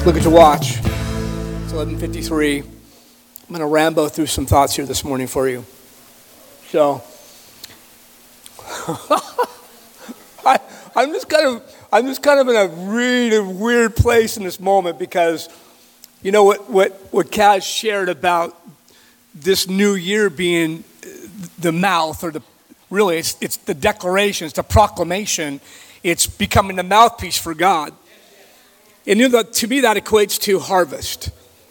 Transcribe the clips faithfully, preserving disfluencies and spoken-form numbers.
Look at your watch. It's eleven fifty-three. I'm going to rambo through some thoughts here this morning for you. So, I, I'm just kind of, I'm just kind of in a really weird place in this moment because, you know what, what, what Kaz shared about this new year being the mouth, or the, really, it's, it's the declaration, it's the proclamation. It's becoming the mouthpiece for God. And you know, to me, that equates to harvest.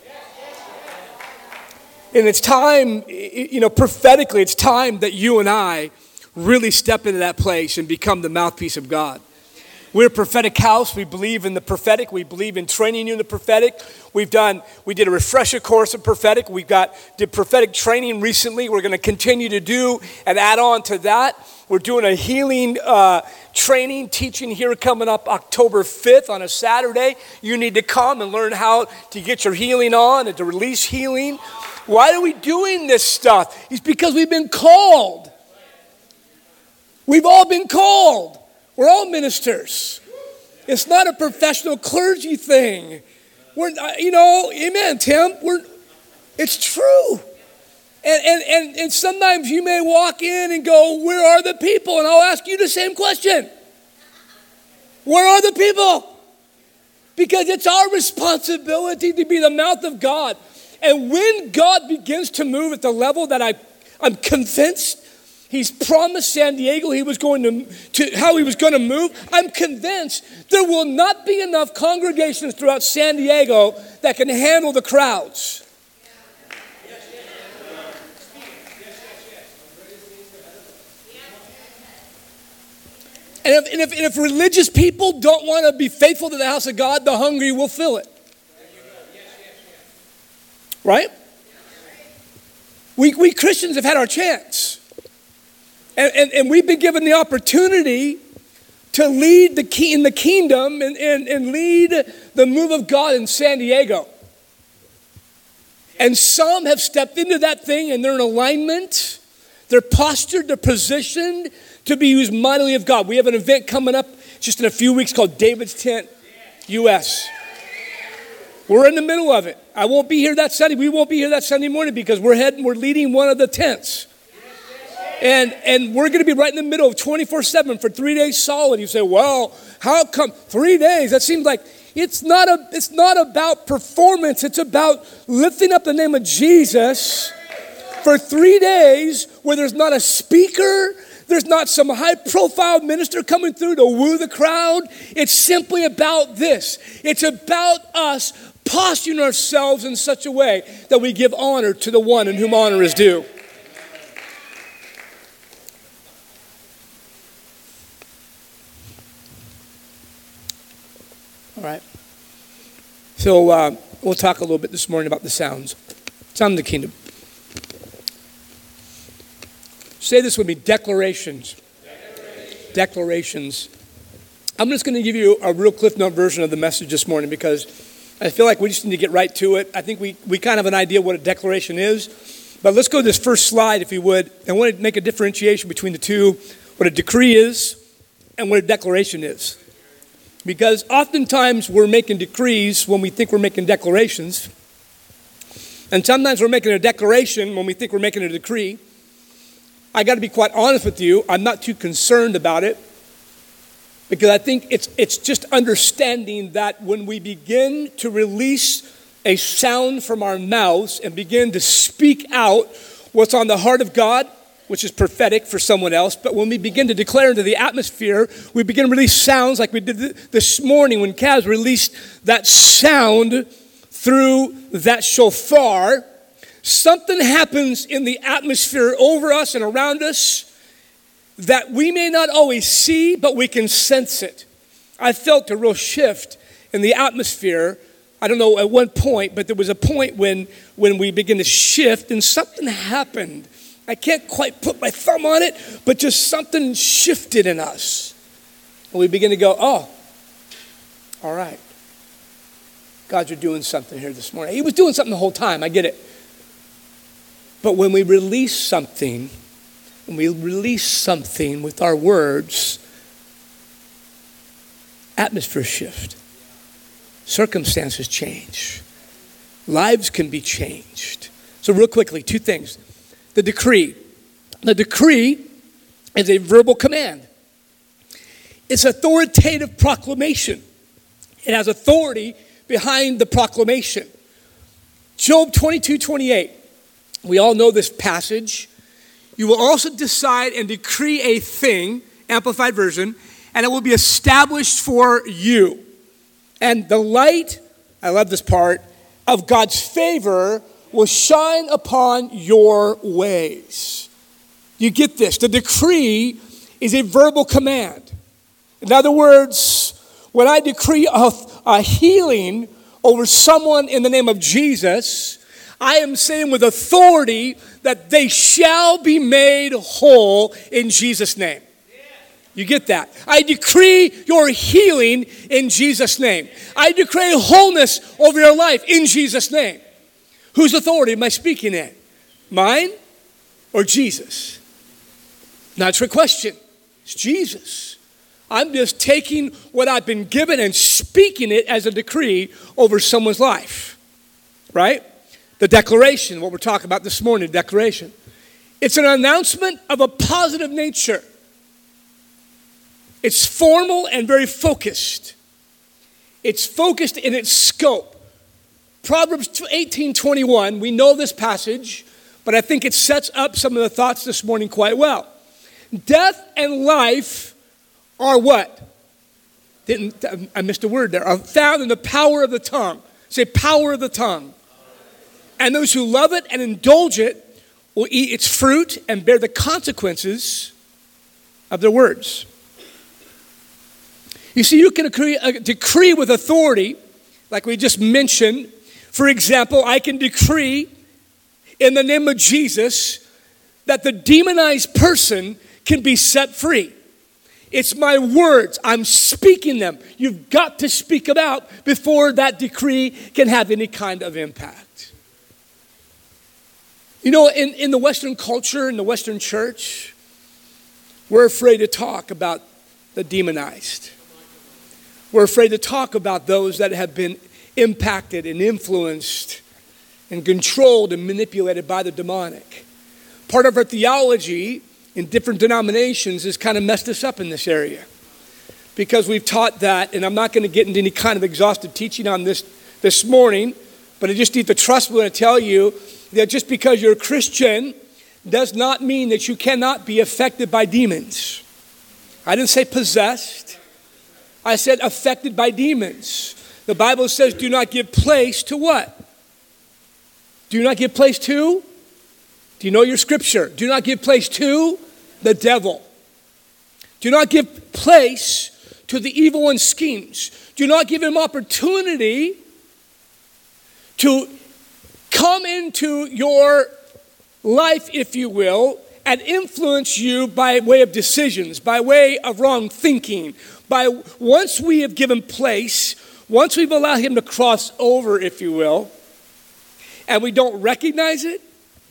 And it's time, you know, prophetically, it's time that you and I really step into that place and become the mouthpiece of God. We're a prophetic house. We believe in the prophetic. We believe in training you in the prophetic. We've done, we did a refresher course of prophetic. We've got, did prophetic training recently. We're going to continue to do and add on to that. We're doing a healing uh, training, teaching here coming up October fifth on a Saturday. You need to come and learn how to get your healing on and to release healing. Why are we doing this stuff? It's because we've been called. We've all been called. We're all ministers. It's not a professional clergy thing. We're, you know, amen, Tim. We're, it's true. And, and, and, and sometimes you may walk in and go, where are the people? And I'll ask you the same question. Where are the people? Because it's our responsibility to be the mouth of God. And when God begins to move at the level that I, I'm convinced He's promised San Diego he was going to, to how he was going to move, I'm convinced there will not be enough congregations throughout San Diego that can handle the crowds. And if, and, if, and if religious people don't want to be faithful to the house of God, the hungry will fill it. Right? We, we Christians have had our chance. And, and, and we've been given the opportunity to lead the key in the kingdom and, and, and lead the move of God in San Diego. And some have stepped into that thing and they're in alignment. They're postured, they're positioned to be used mightily of God. We have an event coming up just in a few weeks called David's Tent U S We're in the middle of it. I won't be here that Sunday. We won't be here that Sunday morning because we're heading, we're leading one of the tents. And and we're going to be right in the middle of twenty-four seven for three days solid. You say, well, how come three days? That seems like it's not a it's not about performance. It's about lifting up the name of Jesus for three days where there's not a speaker. There's not some high-profile minister coming through to woo the crowd. It's simply about this. It's about us posturing ourselves in such a way that we give honor to the one in whom honor is due. All right. So uh, we'll talk a little bit this morning about the sounds. Sound of the kingdom. Say this with me, declarations. Declarations. Declarations. I'm just going to give you a real Cliff Note version of the message this morning because I feel like we just need to get right to it. I think we, we kind of have an idea what a declaration is. But let's go to this first slide, if you would. I want to make a differentiation between the two, what a decree is and what a declaration is. Because oftentimes we're making decrees when we think we're making declarations. And sometimes we're making a declaration when we think we're making a decree. I got to be quite honest with you, I'm not too concerned about it because I think it's it's just understanding that when we begin to release a sound from our mouths and begin to speak out what's on the heart of God, which is prophetic for someone else, but when we begin to declare into the atmosphere, we begin to release sounds like we did this morning when Kaz released that sound through that shofar. Something happens in the atmosphere over us and around us that we may not always see, but we can sense it. I felt a real shift in the atmosphere. I don't know at what point, but there was a point when, when we began to shift and something happened. I can't quite put my thumb on it, but just something shifted in us. And we begin to go, oh, all right. God, you're doing something here this morning. He was doing something the whole time, I get it. But when we release something, when we release something with our words, atmosphere shift. circumstances change. Lives can be changed. So real quickly, two things. The decree. The decree is a verbal command. It's authoritative proclamation. It has authority behind the proclamation. Job twenty-two twenty-eight. We all know this passage. You will also decide and decree a thing, Amplified Version, and it will be established for you. And the light, I love this part, of God's favor will shine upon your ways. You get this? The decree is a verbal command. In other words, when I decree a, a healing over someone in the name of Jesus, I am saying with authority that they shall be made whole in Jesus' name. You get that? I decree your healing in Jesus' name. I decree wholeness over your life in Jesus' name. Whose authority am I speaking in? Mine or Jesus? Not a trick question. It's Jesus. I'm just taking what I've been given and speaking it as a decree over someone's life. Right? The declaration, what we're talking about this morning, declaration. It's an announcement of a positive nature. It's formal and very focused. It's focused in its scope. Proverbs eighteen twenty-one, we know this passage, but I think it sets up some of the thoughts this morning quite well. Death and life are what? Didn't, I missed a word there. Are found in the power of the tongue. Say, power of the tongue. And those who love it and indulge it will eat its fruit and bear the consequences of their words. You see, you can decree, uh, decree with authority, like we just mentioned. For example, I can decree in the name of Jesus that the demonized person can be set free. It's my words. I'm speaking them. You've got to speak them out before that decree can have any kind of impact. You know, in, in the Western culture, in the Western church, we're afraid to talk about the demonized. We're afraid to talk about those that have been impacted and influenced and controlled and manipulated by the demonic. Part of our theology in different denominations has kind of messed us up in this area because we've taught that, and I'm not going to get into any kind of exhaustive teaching on this this morning, but I just need to trust me when I tell you that just because you're a Christian does not mean that you cannot be affected by demons. I didn't say possessed. I said affected by demons. The Bible says do not give place to what? Do not give place to? Do you know your scripture? Do not give place to the devil. Do not give place to the evil one's schemes. Do not give him opportunity to come into your life, if you will, and influence you by way of decisions, by way of wrong thinking. By once we have given place, once we've allowed him to cross over, if you will, and we don't recognize it,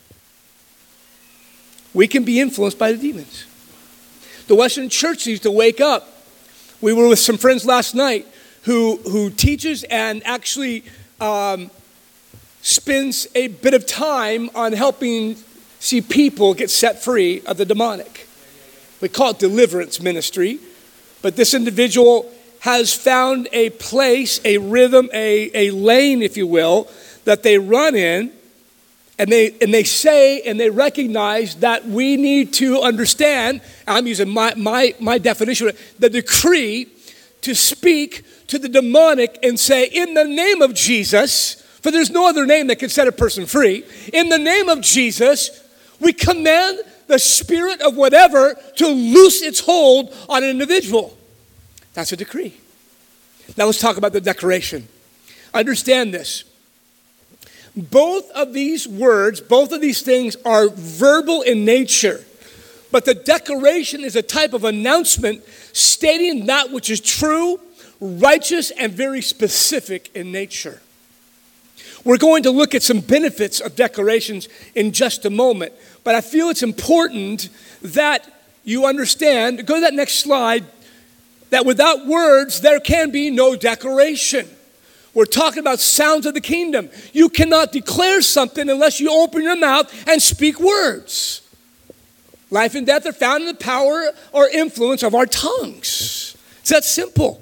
we can be influenced by the demons. The Western church needs to wake up. We were with some friends last night who, who teaches and actually um, spends a bit of time on helping see people get set free of the demonic. We call it deliverance ministry. But this individual has found a place, a rhythm, a, a lane, if you will, that they run in. And they and they say and they recognize that we need to understand, I'm using my, my, my definition, the decree to speak to the demonic and say, in the name of Jesus, for there's no other name that can set a person free, in the name of Jesus, we command the spirit of whatever to loose its hold on an individual. That's a decree. Now let's talk about the declaration. Understand this. Both of these words, both of these things are verbal in nature. But the declaration is a type of announcement stating that which is true, righteous, and very specific in nature. We're going to look at some benefits of declarations in just a moment. But I feel it's important that you understand, go to that next slide, that without words, there can be no declaration. We're talking about sounds of the kingdom. You cannot declare something unless you open your mouth and speak words. Life and death are found in the power or influence of our tongues. It's that simple.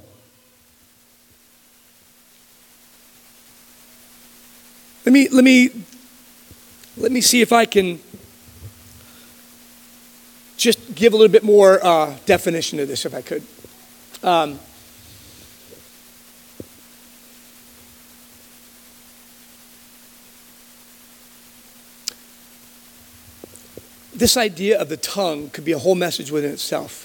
Let me, let me, let me see if I can just give a little bit more uh, definition to this, if I could. Um, this idea of the tongue could be a whole message within itself.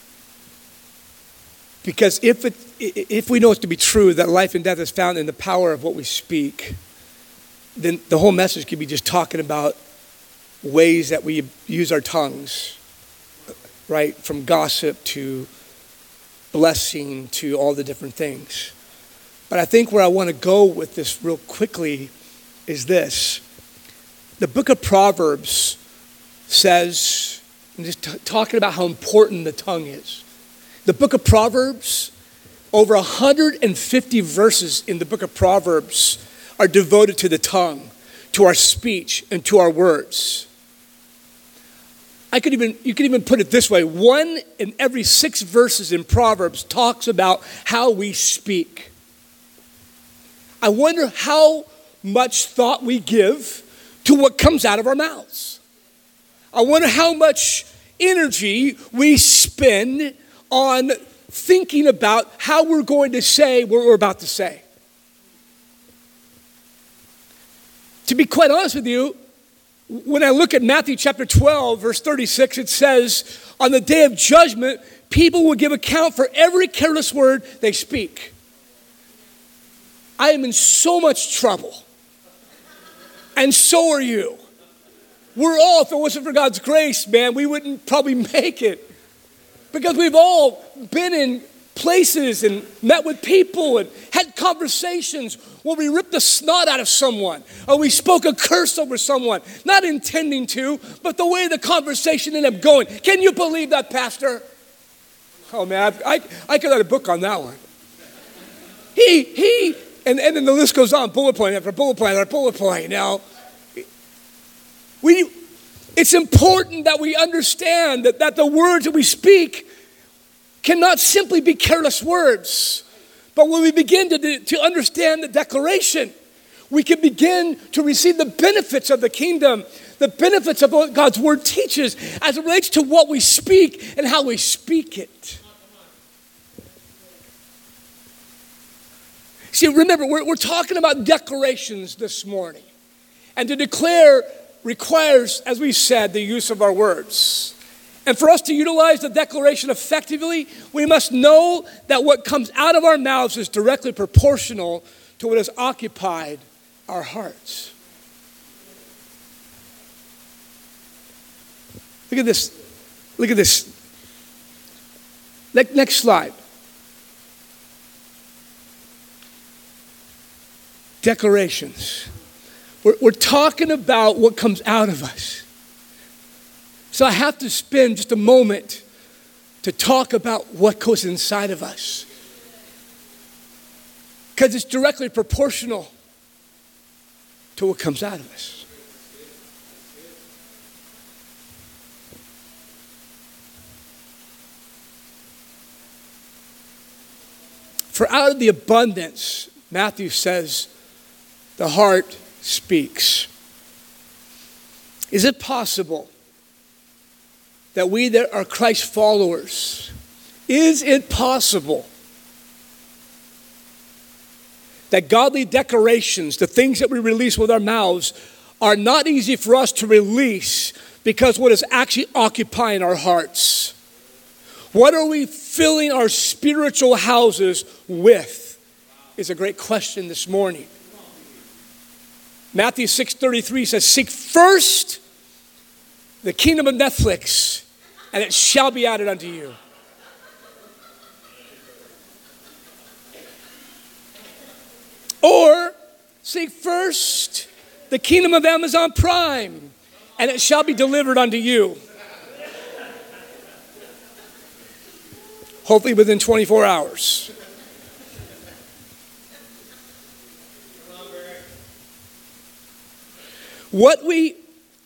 Because if it, if we know it to be true that life and death is found in the power of what we speak, then the whole message could be just talking about ways that we use our tongues, right? From gossip to blessing to all the different things. But I think where I want to go with this real quickly is this. The book of Proverbs says, I'm just t- talking about how important the tongue is. The book of Proverbs, over one hundred fifty verses in the book of Proverbs are devoted to the tongue, to our speech, and to our words. I could even, you could even put it this way. One in every six verses in Proverbs talks about how we speak. I wonder how much thought we give to what comes out of our mouths. I wonder how much energy we spend on thinking about how we're going to say what we're about to say. To be quite honest with you, when I look at Matthew chapter twelve, verse thirty-six, it says, on the day of judgment, people will give account for every careless word they speak. I am in so much trouble. And so are you. We're all, if it wasn't for God's grace, man, we wouldn't probably make it. Because we've all been in places and met with people and had conversations where we ripped the snot out of someone or we spoke a curse over someone, not intending to, but the way the conversation ended up going. Can you believe that, Pastor? Oh, man, I, I, I could write a book on that one. He, he, and, and then the list goes on, bullet point after bullet point after bullet point. Now, we, it's important that we understand that, that the words that we speak cannot simply be careless words. But when we begin to, do, to understand the declaration, we can begin to receive the benefits of the kingdom, the benefits of what God's word teaches as it relates to what we speak and how we speak it. See, remember, we're, we're talking about declarations this morning. And to declare requires, as we said, the use of our words. And for us to utilize the declaration effectively, we must know that what comes out of our mouths is directly proportional to what has occupied our hearts. Look at this. Look at this. Ne- next slide. Declarations. We're, we're talking about what comes out of us. So I have to spend just a moment to talk about what goes inside of us. Because it's directly proportional to what comes out of us. For out of the abundance, Matthew says, the heart speaks. Is it possible that we that are Christ followers, is it possible that godly declarations, the things that we release with our mouths, are not easy for us to release because what is actually occupying our hearts? What are we filling our spiritual houses with? Is a great question this morning. Matthew six thirty-three says, seek first the kingdom of Netflix, and it shall be added unto you. Or seek first the kingdom of Amazon Prime, and it shall be delivered unto you. Hopefully within twenty-four hours. What we,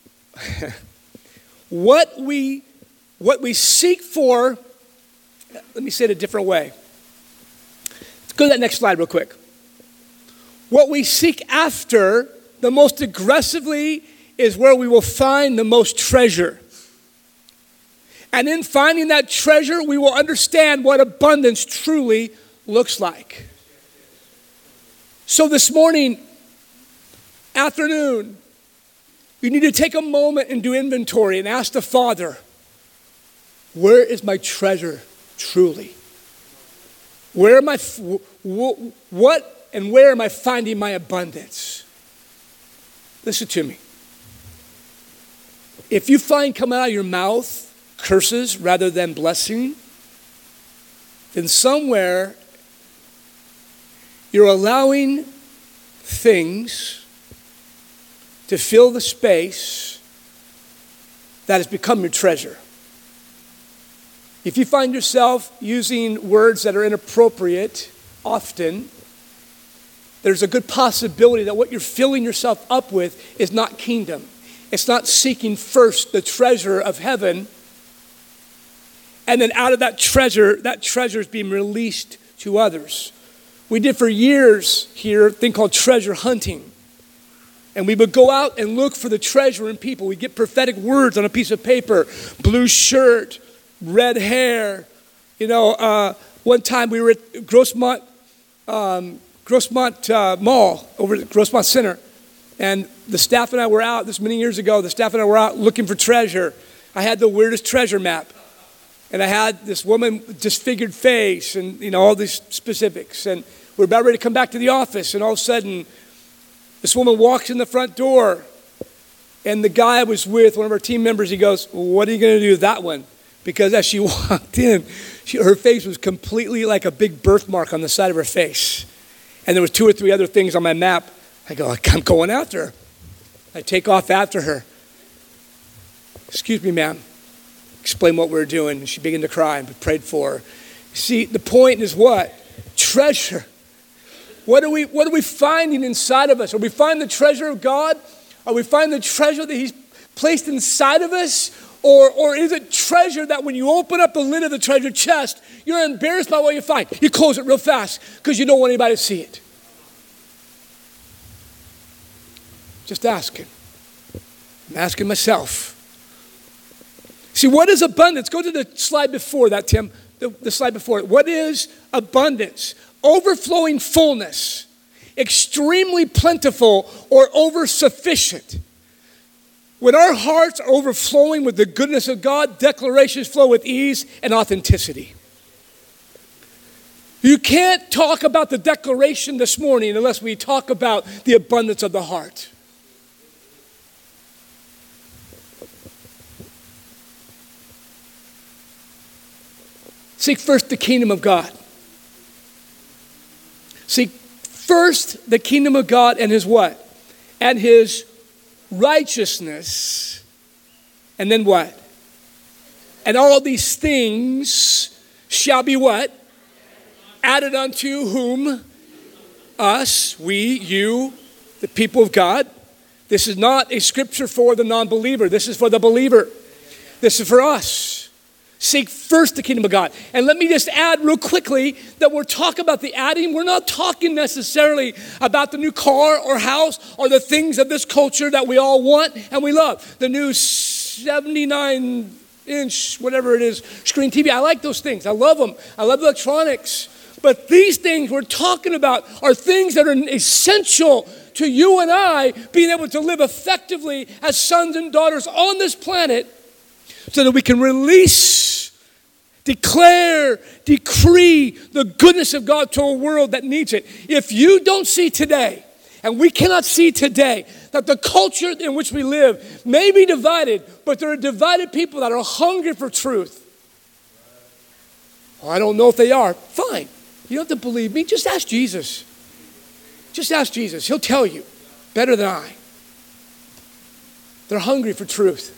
what we, what we seek for, let me say it a different way. Let's go to that next slide real quick. What we seek after the most aggressively is where we will find the most treasure. And in finding that treasure, we will understand what abundance truly looks like. So this morning, afternoon, you need to take a moment and do inventory and ask the Father, where is my treasure truly? Where am I, what and where am I finding my abundance? Listen to me. If you find coming out of your mouth curses rather than blessing, then somewhere you're allowing things to fill the space that has become your treasure. If you find yourself using words that are inappropriate often, there's a good possibility that what you're filling yourself up with is not kingdom. It's not seeking first the treasure of heaven, and then out of that treasure, that treasure is being released to others. We did for years here a thing called treasure hunting. And we would go out and look for the treasure in people. We'd get prophetic words on a piece of paper, blue shirt, red hair. You know, uh, one time we were at Grossmont, um, Grossmont uh, Mall over at Grossmont Center. And the staff and I were out, this many years ago, the staff and I were out looking for treasure. I had the weirdest treasure map. And I had this woman with disfigured face and, you know, all these specifics. And we're about ready to come back to the office. And all of a sudden, this woman walks in the front door. And the guy I was with, one of our team members, he goes, well, what are you going to do with that one? Because as she walked in, she, her face was completely like a big birthmark on the side of her face. And there was two or three other things on my map. I go, I'm going after her. I take off after her. Excuse me, ma'am. Explain what we're doing. And she began to cry and we prayed for her. See, the point is what? Treasure. What are we, what are we finding inside of us? Are we finding the treasure of God? Are we finding the treasure that he's placed inside of us? Or, or is it treasure that when you open up the lid of the treasure chest, you're embarrassed by what you find? You close it real fast because you don't want anybody to see it. Just asking. I'm asking myself. See, what is abundance? Go to the slide before that, Tim. The, the slide before it. What is abundance? Overflowing fullness, extremely plentiful, or over-sufficient. When our hearts are overflowing with the goodness of God, declarations flow with ease and authenticity. You can't talk about the declaration this morning unless we talk about the abundance of the heart. Seek first the kingdom of God. Seek first the kingdom of God and his what? And his righteousness. And then what? And all these things shall be what? Added unto whom? Us, we, you, the people of God. This is not a scripture for the non-believer. This is for the believer. This is for us. Seek first the kingdom of God. And let me just add real quickly that we're talking about the adding. We're not talking necessarily about the new car or house or the things of this culture that we all want and we love. The new seventy-nine inch, whatever it is, screen T V. I like those things. I love them. I love electronics. But these things we're talking about are things that are essential to you and I being able to live effectively as sons and daughters on this planet, so that we can release, declare, decree the goodness of God to a world that needs it. If you don't see today, and we cannot see today, that the culture in which we live may be divided, but there are divided people that are hungry for truth. Well, I don't know if they are. Fine. You don't have to believe me. Just ask Jesus. Just ask Jesus. He'll tell you better than I. They're hungry for truth.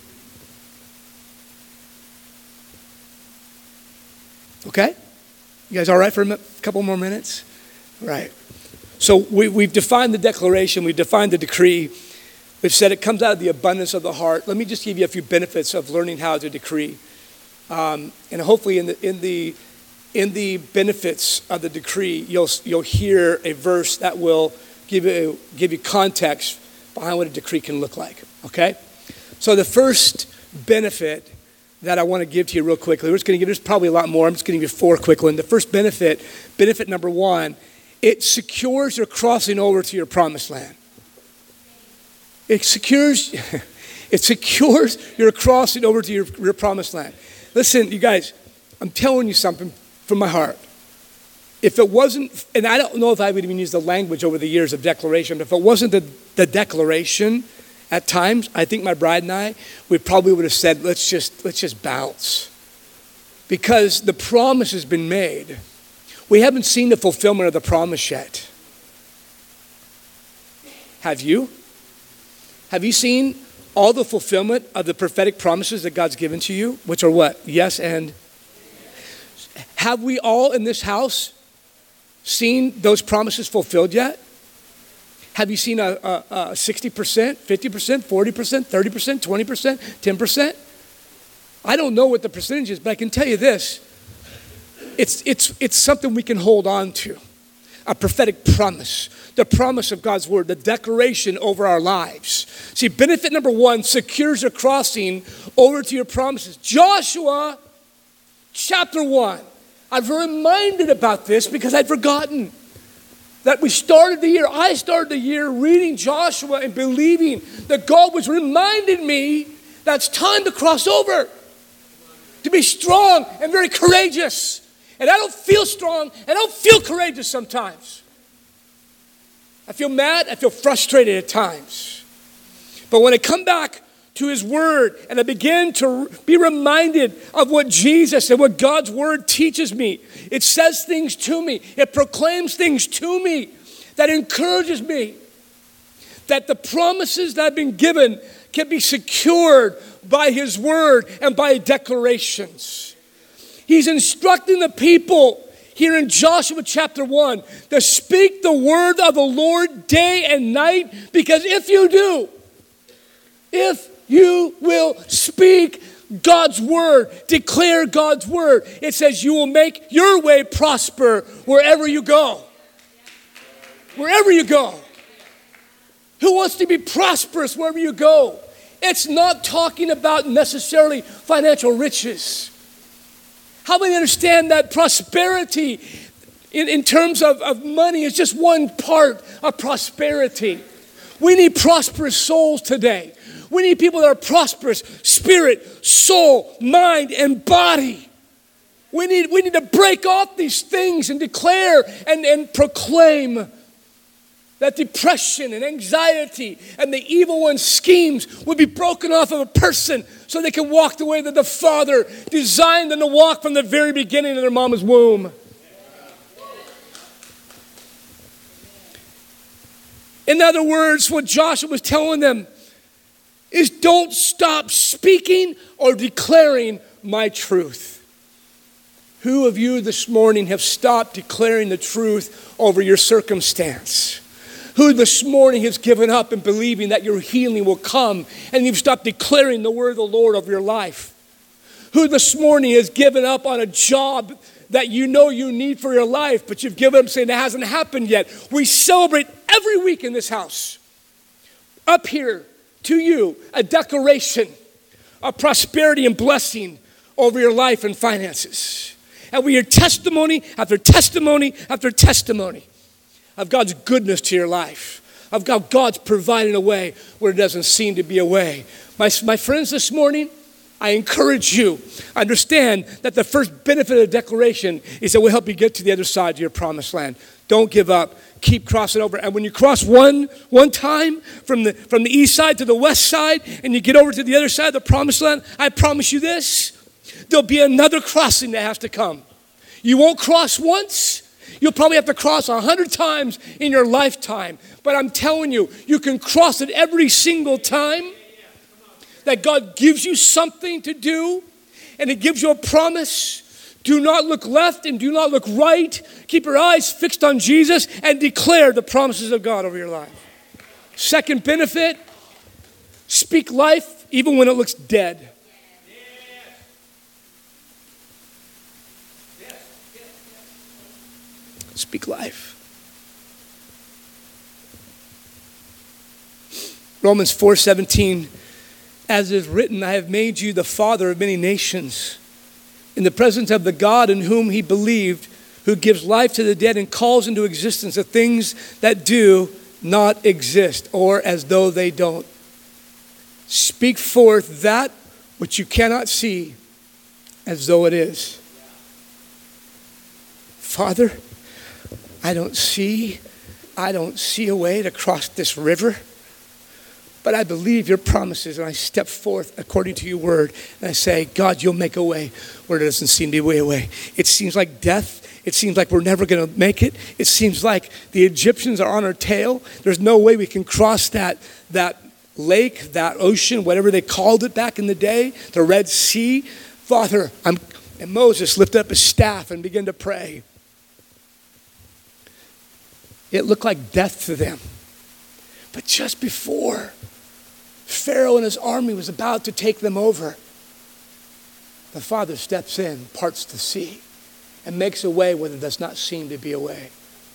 Okay? You guys all right for a couple more minutes? Right. So we, we've defined the declaration. We've defined the decree. We've said it comes out of the abundance of the heart. Let me just give you a few benefits of learning how to decree. Um, and hopefully in the, in, the, in the benefits of the decree, you'll, you'll hear a verse that will give you, give you context behind what a decree can look like, okay? So the first benefit that I want to give to you real quickly, we're just going to give, there's probably a lot more, I'm just going to give you four quick ones. The first benefit, benefit number one, it secures your crossing over to your promised land. It secures, it secures your crossing over to your, your promised land. Listen, you guys, I'm telling you something from my heart. If it wasn't, and I don't know if I would even use the language over the years of declaration, but if it wasn't the, the declaration, at times, I think my bride and I, we probably would have said, let's just, let's just bounce. Because the promise has been made. We haven't seen the fulfillment of the promise yet. Have you? Have you seen all the fulfillment of the prophetic promises that God's given to you? Which are what? Yes and? Have we all in this house seen those promises fulfilled yet? Have you seen a, a, a sixty percent, fifty percent, forty percent, thirty percent, twenty percent, ten percent? I don't know what the percentage is, but I can tell you this. It's, it's, it's something we can hold on to. A prophetic promise, the promise of God's word, the declaration over our lives. See, benefit number one secures your crossing over to your promises. Joshua chapter one. I've reminded about this because I'd forgotten that we started the year, I started the year reading Joshua and believing that God was reminding me that it's time to cross over, to be strong and very courageous. And I don't feel strong, and I don't feel courageous sometimes. I feel mad, I feel frustrated at times. But when I come back to his word and I begin to be reminded of what Jesus and what God's word teaches me, it says things to me, it proclaims things to me that encourages me that the promises that I've been given can be secured by his word and by declarations. He's instructing the people here in Joshua chapter one to speak the word of the Lord day and night, because if you do, if you will speak God's word, declare God's word, it says you will make your way prosper wherever you go. Wherever you go. Who wants to be prosperous wherever you go? It's not talking about necessarily financial riches. How many understand that prosperity in, in terms of, of money is just one part of prosperity? We need prosperous souls today. We need people that are prosperous, spirit, soul, mind, and body. We need, we need to break off these things and declare and, and proclaim that depression and anxiety and the evil one's schemes would be broken off of a person so they can walk the way that the Father designed them to walk from the very beginning of their mama's womb. In other words, what Joshua was telling them is don't stop speaking or declaring my truth. Who of you this morning have stopped declaring the truth over your circumstance? Who this morning has given up and believing that your healing will come and you've stopped declaring the word of the Lord over your life? Who this morning has given up on a job that you know you need for your life, but you've given up saying it hasn't happened yet? We celebrate every week in this house. Up here to you, a declaration of prosperity and blessing over your life and finances. And we hear testimony after testimony after testimony of God's goodness to your life, of how God's providing a way where it doesn't seem to be a way. My, my friends, this morning, I encourage you, understand that the first benefit of the declaration is that we'll help you get to the other side of your promised land. Don't give up. Keep crossing over. And when you cross one, one time from the, from the east side to the west side and you get over to the other side of the promised land, I promise you this, there'll be another crossing that has to come. You won't cross once. You'll probably have to cross a hundred times in your lifetime. But I'm telling you, you can cross it every single time that God gives you something to do and it gives you a promise. Do not look left and do not look right. Keep your eyes fixed on Jesus and declare the promises of God over your life. Second benefit, Speak life even when it looks dead. Speak life. Romans four seventeen, as is written, I have made you the father of many nations, in the presence of the God in whom he believed, who gives life to the dead and calls into existence the things that do not exist, or as though they don't. Speak forth that which you cannot see as though it is. Father, I don't see, I don't see a way to cross this river, but I believe your promises, and I step forth according to your word, and I say, God, you'll make a way where there doesn't seem to be a way. It seems like death. It seems like we're never going to make it. It seems like the Egyptians are on our tail. There's no way we can cross that, that lake, that ocean, whatever they called it back in the day, the Red Sea. Father, I'm, and Moses lifted up his staff and began to pray. It looked like death to them. But just before Pharaoh and his army was about to take them over, the Father steps in, parts the sea, and makes a way where there does not seem to be a way.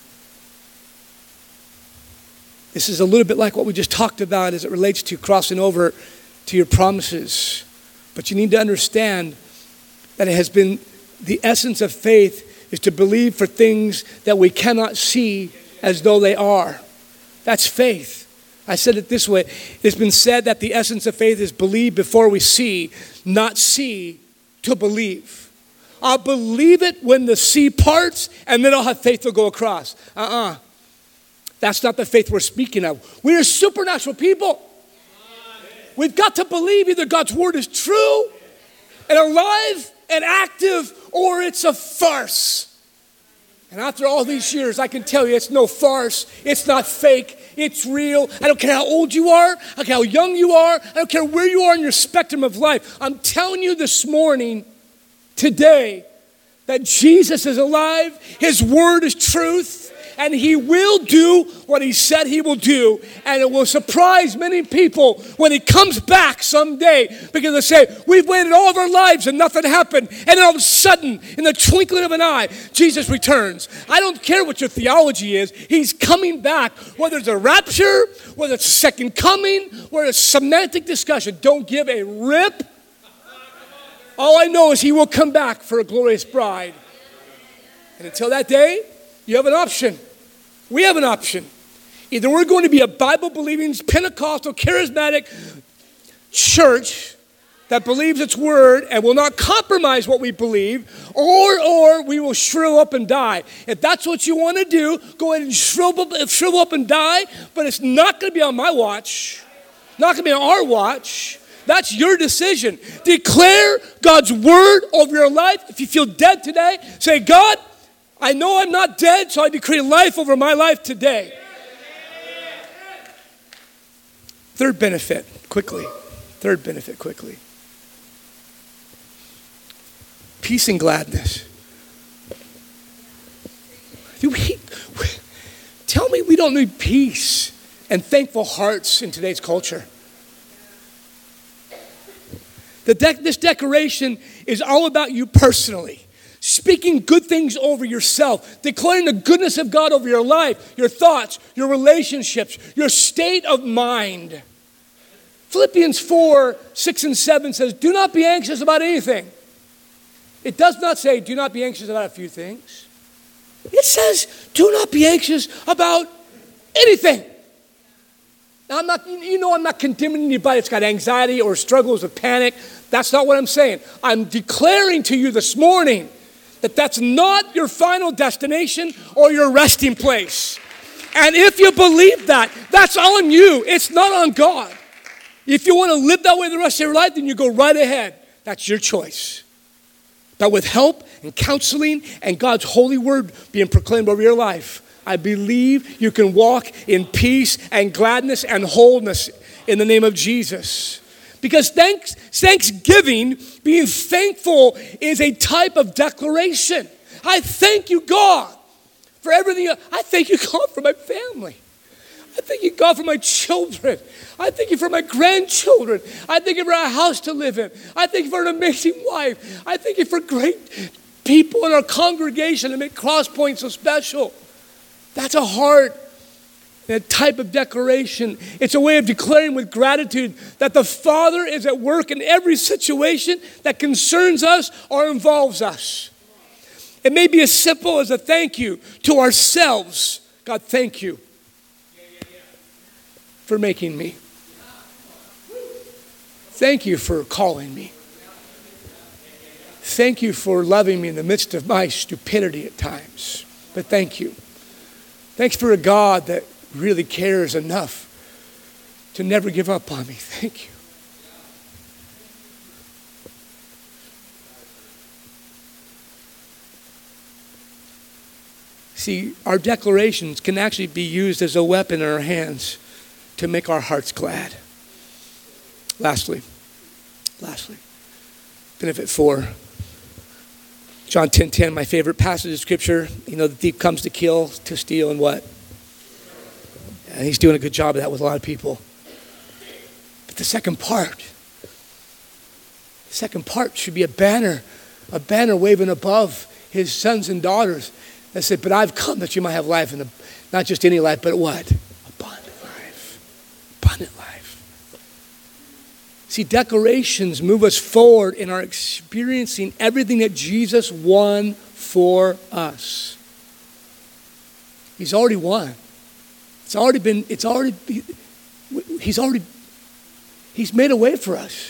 This is a little bit like what we just talked about as it relates to crossing over to your promises. But you need to understand that it has been the essence of faith is to believe for things that we cannot see as though they are. That's faith. I said it this way. It's been said that the essence of faith is believe before we see, not see to believe. I'll believe it when the sea parts, and then I'll have faith to go across. Uh-uh. That's not the faith we're speaking of. We are supernatural people. We've got to believe either God's word is true and alive and active, or it's a farce. And after all these years, I can tell you it's no farce. It's not fake. It's real. I don't care how old you are. I don't care how young you are. I don't care where you are in your spectrum of life. I'm telling you this morning, today, that Jesus is alive. His word is truth. And he will do what he said he will do. And it will surprise many people when he comes back someday. Because they say, we've waited all of our lives and nothing happened. And then all of a sudden, in the twinkling of an eye, Jesus returns. I don't care what your theology is. He's coming back. Whether it's a rapture, whether it's a second coming, whether it's semantic discussion. Don't give a rip. All I know is he will come back for a glorious bride. And until that day, you have an option. We have an option. Either we're going to be a Bible-believing, Pentecostal, charismatic church that believes its word and will not compromise what we believe, or or we will shrivel up and die. If that's what you want to do, go ahead and shrivel up, shrivel up and die, but it's not going to be on my watch. Not going to be on our watch. That's your decision. Declare God's word over your life. If you feel dead today, say, God, I know I'm not dead, so I decree life over my life today. Third benefit, quickly. Third benefit, quickly. Peace and gladness. Do we, tell me we don't need peace and thankful hearts in today's culture. The de- this declaration is all about you personally. Speaking good things over yourself, declaring the goodness of God over your life, your thoughts, your relationships, your state of mind. Philippians four, six and seven says, do not be anxious about anything. It does not say, do not be anxious about a few things. It says, do not be anxious about anything. Now, I'm not, you know I'm not condemning anybody that's got anxiety or struggles with panic. That's not what I'm saying. I'm declaring to you this morning that that's not your final destination or your resting place. And if you believe that, that's on you. It's not on God. If you want to live that way the rest of your life, then you go right ahead. That's your choice. But with help and counseling and God's holy word being proclaimed over your life, I believe you can walk in peace and gladness and wholeness in the name of Jesus. Because thanks, thanksgiving, being thankful, is a type of declaration. I thank you, God, for everything. I thank you, God, for my family. I thank you, God, for my children. I thank you for my grandchildren. I thank you for a house to live in. I thank you for an amazing wife. I thank you for great people in our congregation that make Cross Point so special. That's a heart, a type of declaration. It's a way of declaring with gratitude that the Father is at work in every situation that concerns us or involves us. It may be as simple as a thank you to ourselves. God, thank you for making me. Thank you for calling me. Thank you for loving me in the midst of my stupidity at times. But thank you. Thanks for a God that really cares enough to never give up on me. Thank you. See, our declarations can actually be used as a weapon in our hands to make our hearts glad. Lastly, lastly, benefit four. John ten ten, my favorite passage of scripture. You know, the thief comes to kill, to steal, and what? And he's doing a good job of that with a lot of people. But the second part, the second part should be a banner, a banner waving above his sons and daughters that said, but I've come that you might have life, in the, not just any life, but what? Abundant life. Abundant life. See, declarations move us forward in our experiencing everything that Jesus won for us. He's already won. It's already been, it's already, he's already, he's made a way for us.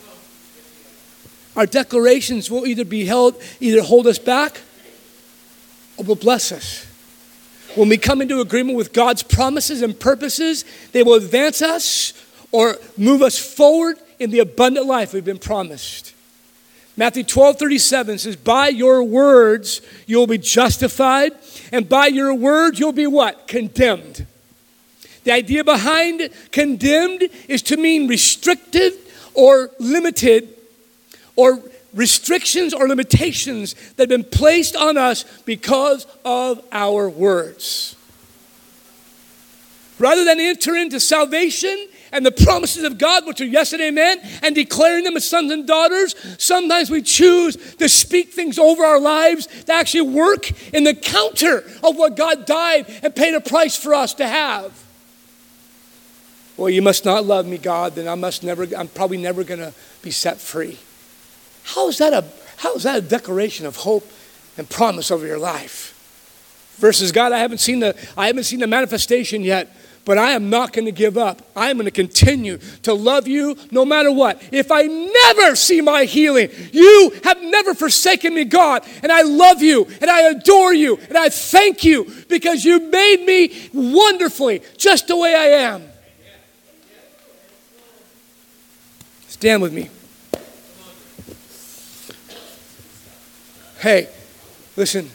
Our declarations will either be held, either hold us back or will bless us. When we come into agreement with God's promises and purposes, they will advance us or move us forward in the abundant life we've been promised. Matthew twelve thirty-seven says, by your words you'll be justified, and by your word you'll be what? Condemned. The idea behind condemned is to mean restricted or limited, or restrictions or limitations that have been placed on us because of our words. Rather than enter into salvation and the promises of God, which are yes and amen, and declaring them as sons and daughters, sometimes we choose to speak things over our lives that actually work in the counter of what God died and paid a price for us to have. Well, you must not love me, God, then I must never, I'm probably never going to be set free. How is that a, how is that a declaration of hope and promise over your life? Versus, God, I haven't seen the, I haven't seen the manifestation yet, but I am not going to give up. I am going to continue to love you no matter what. If I never see my healing, you have never forsaken me, God. And I love you, and I adore you, and I thank you because you made me wonderfully just the way I am. Stand with me. Hey, listen.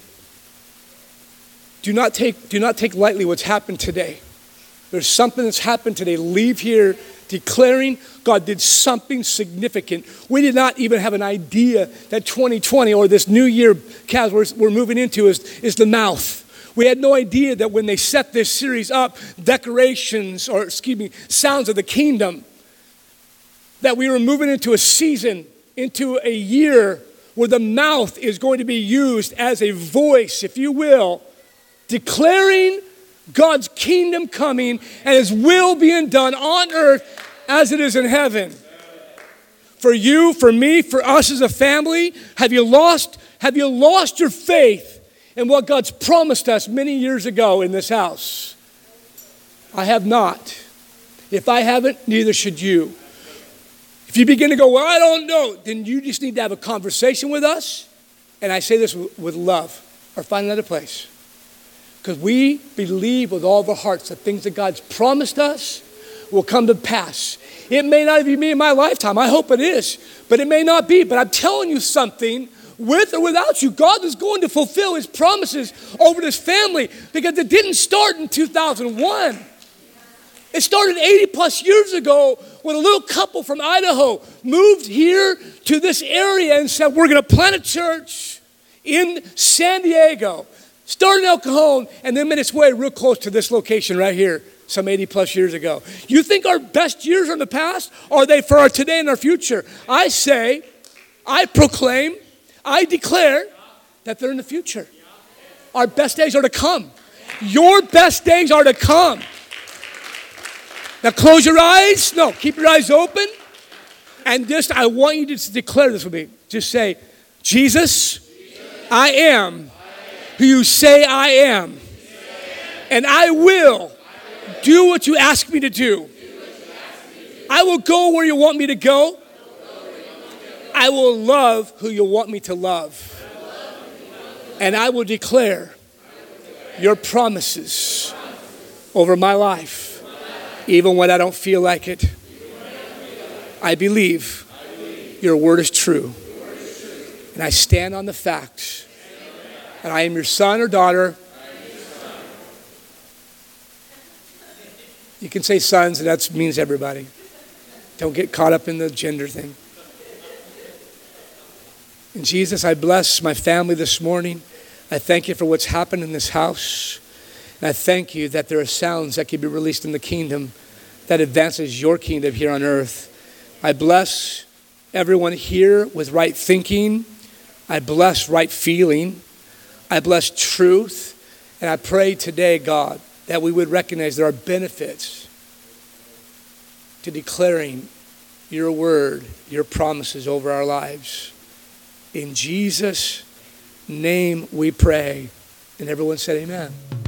Do not take, do not take lightly what's happened today. There's something that's happened today. Leave here declaring God did something significant. We did not even have an idea that twenty twenty or this new year, Kaz, we're, we're moving into is, is the mouth. We had no idea that when they set this series up, decorations, or excuse me, sounds of the kingdom, that we were moving into a season, into a year where the mouth is going to be used as a voice, if you will, declaring God's kingdom coming and his will being done on earth as it is in heaven. For you, for me, for us as a family, have you lost, have you lost your faith in what God's promised us many years ago in this house? I have not. If I haven't, neither should you. If you begin to go, well, I don't know, then you just need to have a conversation with us. And I say this with love, or find another place. Because we believe with all of our hearts that things that God's promised us will come to pass. It may not even be in my lifetime. I hope it is. But it may not be. But I'm telling you something, with or without you, God is going to fulfill his promises over this family. Because it didn't start in two thousand one. It started eighty plus years ago when a little couple from Idaho moved here to this area and said, we're going to plant a church in San Diego. Started in El Cajon and then made its way real close to this location right here, some eighty plus years ago. You think our best years are in the past? Or are they for our today and our future? I say, I proclaim, I declare that they're in the future. Our best days are to come. Your best days are to come. Now close your eyes. No, keep your eyes open. And just, I want you to declare this with me. Just say, Jesus, I am who you say I am. And I will do what you ask me to do. I will go where you want me to go. I will love who you want me to love. And I will declare your promises over my life, even when I don't feel like it. I believe your word is true. And I stand on the fact that I am your son or daughter. You can say sons, and that means everybody. Don't get caught up in the gender thing. And Jesus, I bless my family this morning. I thank you for what's happened in this house. And I thank you that there are sounds that can be released in the kingdom that advances your kingdom here on earth. I bless everyone here with right thinking. I bless right feeling. I bless truth. And I pray today, God, that we would recognize there are benefits to declaring your word, your promises over our lives. In Jesus' name we pray. And everyone said amen.